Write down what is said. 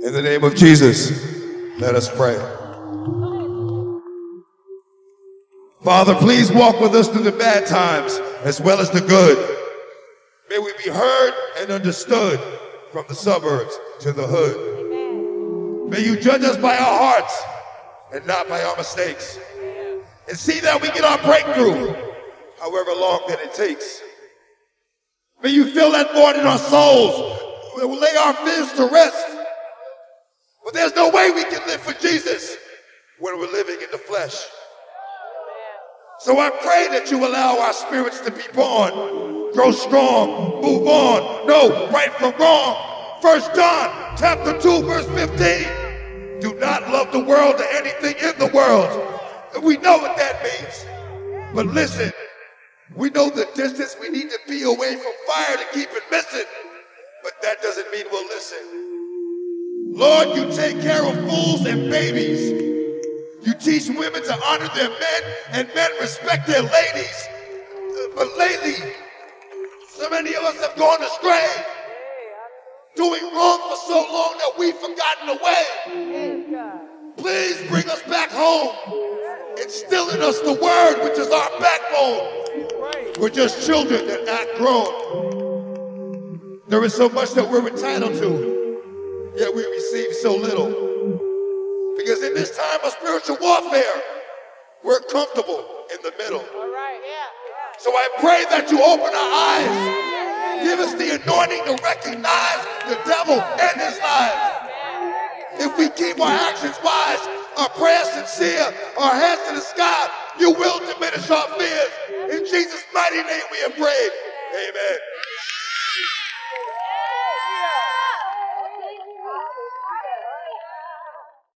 In the name of Jesus, let us pray. Father, please walk with us through the bad times as well as the good. May we be heard and understood from the suburbs to the hood. May you judge us by our hearts and not by our mistakes. And see that we get our breakthrough, however long that it takes. May you fill that void in our souls. We'll lay our fears to rest. But there's no way we can live for Jesus when we're living in the flesh. So I pray that you allow our spirits to be born, grow strong, move on, know right from wrong. 1 John chapter 2, verse 15. Do not love the world or anything in the world. And we know what that means. But listen, we know the distance we need to be away from fire to keep it missing. But that doesn't mean we'll listen. Lord, you take care of fools and babies. You teach women to honor their men and men respect their ladies. But lately, so many of us have gone astray, doing wrong for so long that we've forgotten the way. Please bring us back home. Instill in us the word, which is our backbone. We're just children that act grown. There is so much that we're entitled to, yet we receive so little. Because in this time of spiritual warfare, we're comfortable in the middle. So I pray that you open our eyes. Give us the anointing to recognize the devil and his lies. If we keep our actions wise, our prayers sincere, our hands to the sky, you will diminish our fears. In Jesus' mighty name we have prayed. Amen.